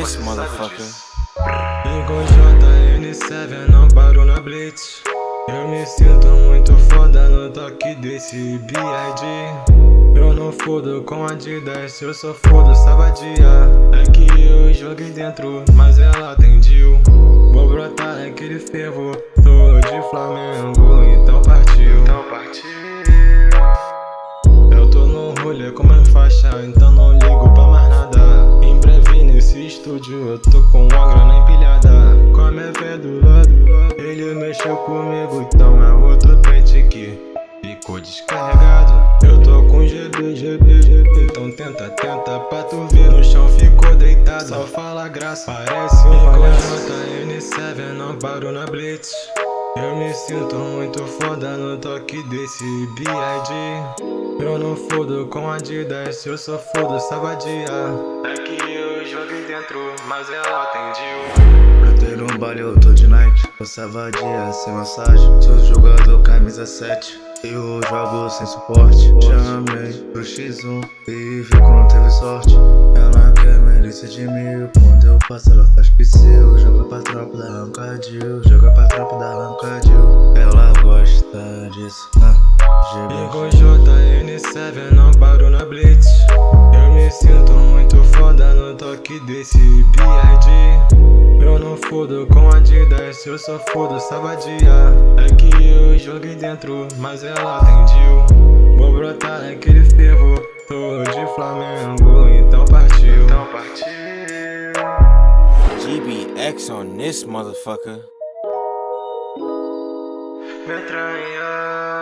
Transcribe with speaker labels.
Speaker 1: this motherfucker.
Speaker 2: Igor JN7 não paro na Blitz. Eu me sinto muito foda no toque desse B.I.G. Eu não fodo com Adidas, eu só fodo Sabadia. É que eu joguei dentro, mas ela atendeu. Vou brotar naquele fervo, tô de Flamengo, então partiu. Eu tô no rolê com minha faixa, então não ligo pra mais nada. Em breve nesse estúdio eu tô com uma grana empilhada. Com a minha fé do lado, ele mexeu comigo, então é outro pente que ficou descarregado. Eu tô com GB, então tenta pra tu ver. No chão ficou deitado, só fala graça, parece um palhaço. JN7 não paro na Blitz. Eu me sinto muito foda no toque desse B.I.G. Eu não fodo com Adidas, eu só fodo Sabadia. É que eu joguei dentro, mas ela atendeu.
Speaker 3: Eu tenho um baile, eu tô de Nike, tô Sabadia, sem massagem. Sou jogador camisa 7, eu jogo sem suporte. Chamei pro X1 e vi que não teve sorte. Ela quer melícia de mil, quando eu passo ela faz pseu. Joga pra tropa da Rancadil, joga pra tropa da Rancadil. Ela gosta disso,
Speaker 2: Igor JN7 não paro na Blitz. Eu me sinto muito foda no toque desse B.I.G. Eu não fodo com Adidas, eu só fodo Sabadia. É que eu joguei dentro, mas ela atendeu. Vou brotar naquele fervo, tô de Flamengo, então partiu.
Speaker 1: GBX on this motherfucker.
Speaker 2: Me traía.